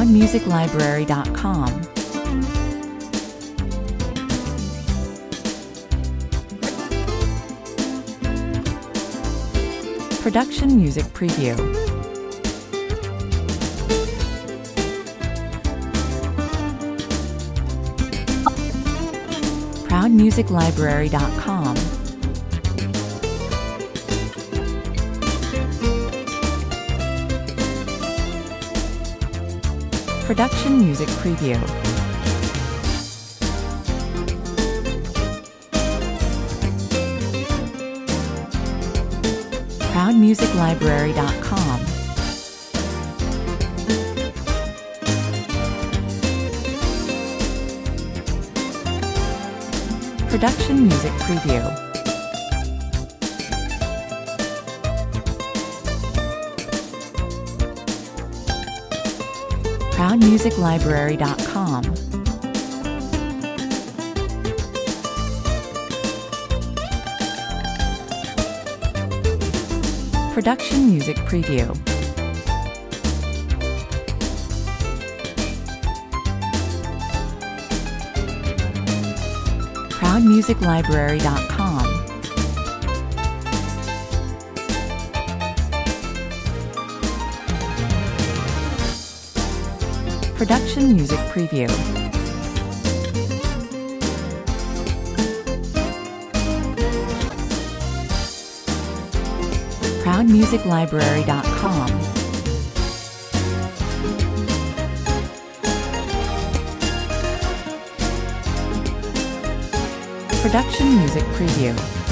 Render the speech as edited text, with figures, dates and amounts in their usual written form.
ProudMusicLibrary.com. Production Music Preview. ProudMusicLibrary.com. Production Music Preview. ProudMusicLibrary.com. Production Music Preview. ProudMusicLibrary.com. Production Music Preview. ProudMusicLibrary.com. Production Music Preview. ProudMusicLibrary.com. Production Music Preview.